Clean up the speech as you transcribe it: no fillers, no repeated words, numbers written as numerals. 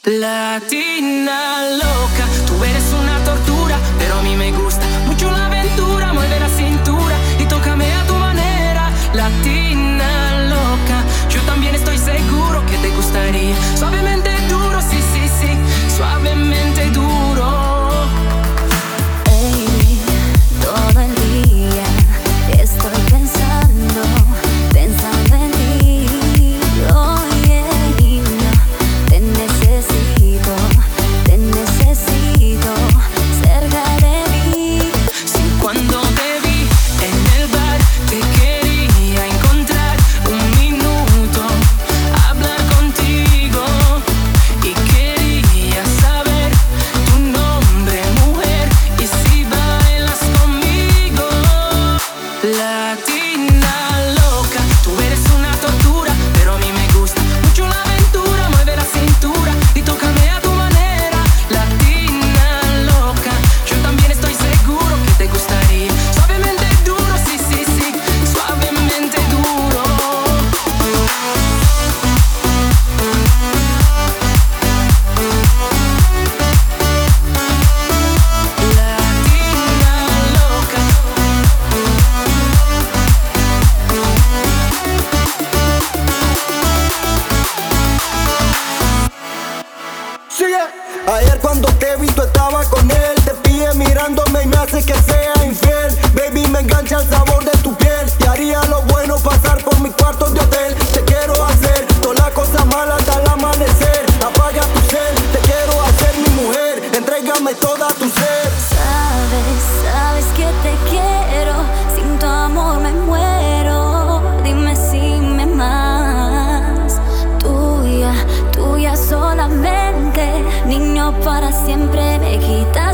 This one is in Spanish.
Latina loca, tú eres una tortura, pero a mí me gusta mucho la aventura. Mueve la cintura y tócame a tu manera. Latina loca, yo también estoy seguro que te gustaría. Suavemente duro, sí, sí, sí, suavemente duro. Ey, todo el día estoy pensando en ti. Oh yeah, niña, te necesito cerca de mí. Si cuando te vi en el bar te quería encontrar un minuto, hablar contigo, y quería saber tu nombre, mujer, y si bailas conmigo. Latina loca, tú eres una tortura, pero a mí me gusta mucho la aventura. Mueve la cintura y tócame a tu manera. Latina loca, yo también estoy seguro que te gustaría. Suavemente duro, sí, sí, sí, suavemente duro. Latina loca. Sigue. Ayer cuando te vi tú estabas con él. Te pillé mirándome y me hace que sea infiel. Baby, me engancha el sabor de tu piel. Y haría lo bueno pasar por mi cuarto de hotel. Te quiero hacer todas las cosas malas hasta el amanecer. Apaga tu cel, te quiero hacer mi mujer. Entrégame toda tu ser. Sabes que te quiero, sin tu amor me muero. Dime si me amas, tuya solamente. Niño, para siempre me quitas